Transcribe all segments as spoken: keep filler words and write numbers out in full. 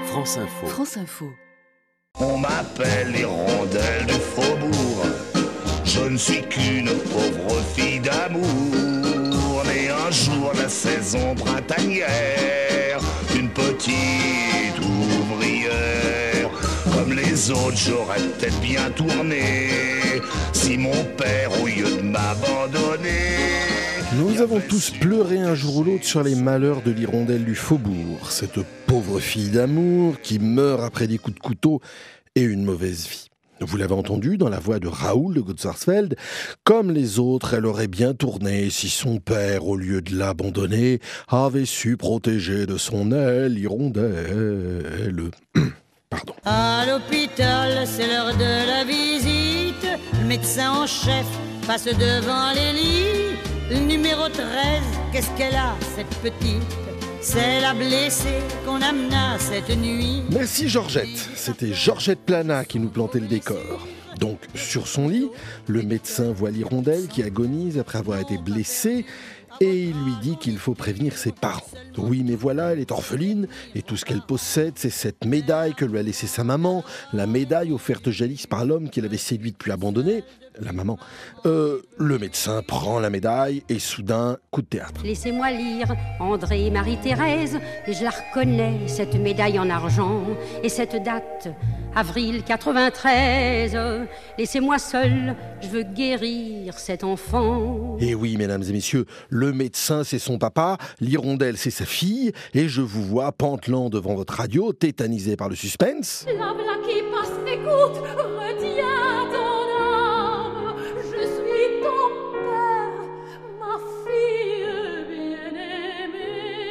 France Info. France Info. On m'appelle l'hirondelle du faubourg. Je ne suis qu'une pauvre fille d'amour, née un jour la saison printanière, une petite ouvrière. Comme les autres, j'aurais peut-être bien tourné si mon père, au lieu de m'abandonner. Nous avons tous pleuré un jour ou l'autre sur les malheurs de l'hirondelle du faubourg, cette pauvre fille d'amour qui meurt après des coups de couteau et une mauvaise vie. Vous l'avez entendu dans la voix de Raoul de Gunzersfeld, comme les autres, elle aurait bien tourné si son père, au lieu de l'abandonner, avait su protéger de son aile l'hirondelle. Pardon. À l'hôpital, c'est l'heure de la visite. Le médecin en chef passe devant les lits. Le numéro treize, qu'est-ce qu'elle a, cette petite? C'est la blessée qu'on amena cette nuit. Merci Georgette. C'était Georgette Plana qui nous plantait le décor. Donc, sur son lit, le médecin voit l'hirondelle qui agonise après avoir été blessée et il lui dit qu'il faut prévenir ses parents. Oui, mais voilà, elle est orpheline et tout ce qu'elle possède, c'est cette médaille que lui a laissée sa maman, la médaille offerte jadis par l'homme qu'elle avait séduite puis abandonné, la maman. Euh, le médecin prend la médaille et soudain, coup de théâtre. Laissez-moi lire André et Marie-Thérèse, et je la reconnais, cette médaille en argent, et cette date, avril quatre-vingt-treize. Laissez-moi seul, je veux guérir cet enfant. Et oui, mesdames et messieurs, le médecin c'est son papa, l'hirondelle c'est sa fille, et je vous vois pantelant devant votre radio, tétanisé par le suspense. La voilà qui passe, écoute, retiens ton âme, je suis ton père, ma fille bien-aimée.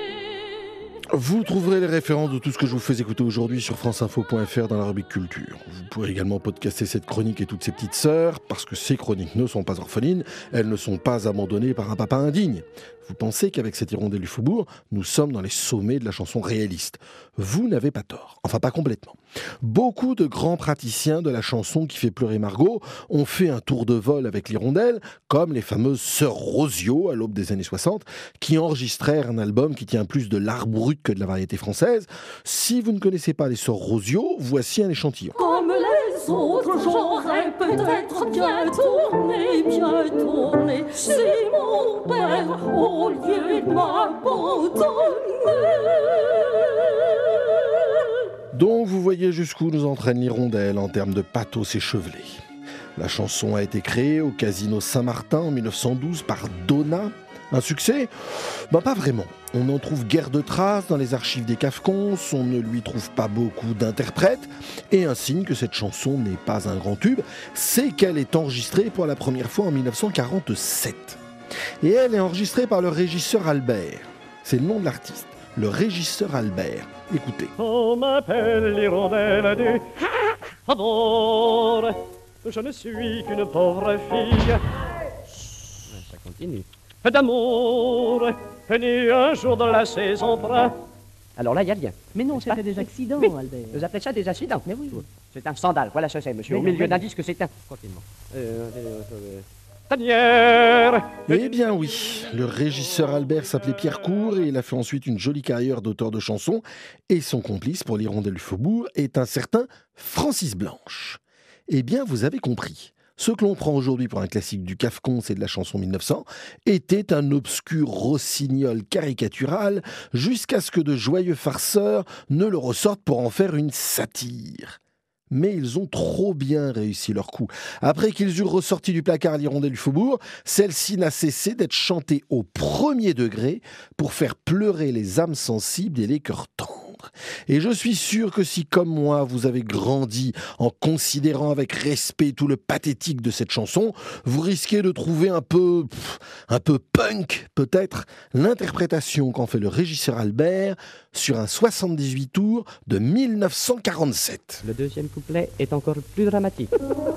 Vous trouverez les références de tout ce que je vous fais écouter aujourd'hui sur franceinfo point f r dans la rubrique culture. Vous pourrez également podcaster cette chronique et toutes ses petites sœurs, parce que ces chroniques ne sont pas orphelines, elles ne sont pas abandonnées par un papa indigne. Vous pensez qu'avec cette hirondelle du faubourg, nous sommes dans les sommets de la chanson réaliste. Vous n'avez pas tort, enfin pas complètement. Beaucoup de grands praticiens de la chanson qui fait pleurer Margot ont fait un tour de vol avec l'hirondelle, comme les fameuses sœurs Rosio à l'aube des années soixante, qui enregistrèrent un album qui tient plus de l'art brut que de la variété française. Si vous ne connaissez pas les sœurs Rosio, voici un échantillon. Comme les autres, j'aurais peut-être bien tourné, bien tourné, si mon père, au lieu de m'abandonner. Donc vous voyez jusqu'où nous entraîne l'hirondelle en termes de pathos échevelé. La chanson a été créée au Casino Saint-Martin en mille neuf cent douze par Donna. Un succès ? Ben pas vraiment. On n'en trouve guère de traces dans les archives des Cafcons, on ne lui trouve pas beaucoup d'interprètes, et un signe que cette chanson n'est pas un grand tube, c'est qu'elle est enregistrée pour la première fois en mille neuf cent quarante-sept. Et elle est enregistrée par le régisseur Albert. C'est le nom de l'artiste, le régisseur Albert. Écoutez. On m'appelle l'hirondelle du faubourg. Je ne suis qu'une pauvre fille. Ça continue. D'amour, née un jour de la saison brun. Alors là, il y a rien. Mais non, c'était des accidents, oui. Albert. Vous appelez ça des accidents? Mais oui. C'est un scandale, voilà ce que c'est, monsieur. Mais Au non, milieu mais d'un non. disque, c'est un... Tranquillement. Euh, euh, euh, Tanière. Eh bien oui, le régisseur Albert s'appelait Pierre Cour et il a fait ensuite une jolie carrière d'auteur de chansons. Et son complice pour l'hirondelle du faubourg est un certain Francis Blanche. Eh bien, vous avez compris. Ce que l'on prend aujourd'hui pour un classique du Cafcon, c'est de la chanson mille neuf cents, était un obscur rossignol caricatural jusqu'à ce que de joyeux farceurs ne le ressortent pour en faire une satire. Mais ils ont trop bien réussi leur coup. Après qu'ils eurent ressorti du placard l'hirondelle du faubourg, celle-ci n'a cessé d'être chantée au premier degré pour faire pleurer les âmes sensibles et les cœurs tendres. Et je suis sûr que si, comme moi, vous avez grandi en considérant avec respect tout le pathétique de cette chanson, vous risquez de trouver un peu, pff, un peu punk, peut-être, l'interprétation qu'en fait le régisseur Albert sur un soixante-dix-huit tours de mille neuf cent quarante-sept. Le deuxième couplet est encore plus dramatique.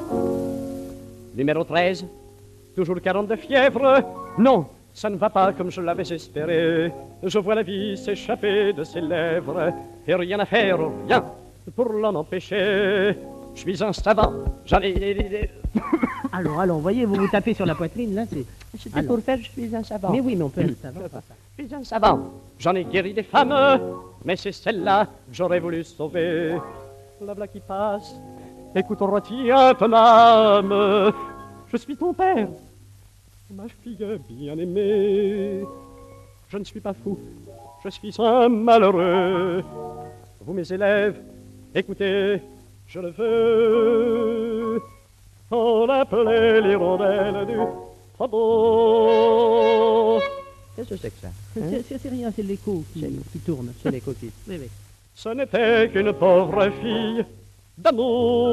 Numéro treize, toujours quarante de fièvre. Non, ça ne va pas comme je l'avais espéré. Je vois la vie s'échapper de ses lèvres et rien à faire, rien pour l'en empêcher. Je suis un savant, j'en ai... Alors, allons, voyez, vous vous tapez sur la poitrine, là, c'est... C'était Alors. pour faire, je suis un savant. Mais oui, mais on peut le savoir. Je suis un savant, j'en ai guéri des femmes, mais c'est celle-là que j'aurais voulu sauver. La voilà qui passe, écoute, retiens ton âme. Je suis ton père, ma fille bien-aimée. Je ne suis pas fou, je suis un malheureux. Vous, mes élèves, écoutez, je le veux. On appelait l'hirondelle du faubourg. Qu'est-ce que c'est que ça? C'est- C'est c'est rien, c'est l'écho qui, qui tourne. C'est l'écho qui... Oui, oui. Ce n'était qu'une pauvre fille d'amour.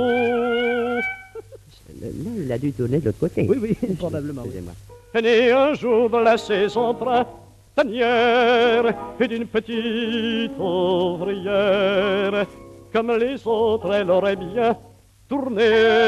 Là, il a dû tourner de l'autre côté. Oui, oui, probablement. oui. Excusez-moi. Est née un jour dans la saison printanière et d'une petite ouvrière. Comme les autres, elle aurait bien tourné.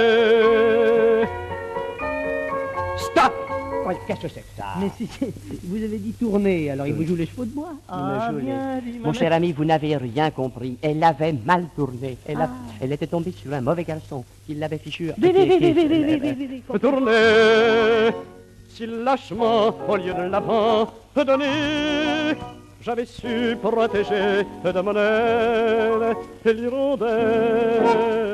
Stop! Ouais, qu'est-ce que c'est que ça? Mais si, si, vous avez dit tourner, alors il vous joue les chevaux de bois. Ah, bien dit, Mon maman. cher ami, vous n'avez rien compris. Elle avait mal tourné. Elle, a- elle était tombée sur un mauvais garçon qui l'avait fichu. Oui, oui, oui, oui, oui, oui, oui, oui, oui, oui. Tourner si lâchement au lieu de l'avant donner. J'avais su protéger de mon aile l'hirondelle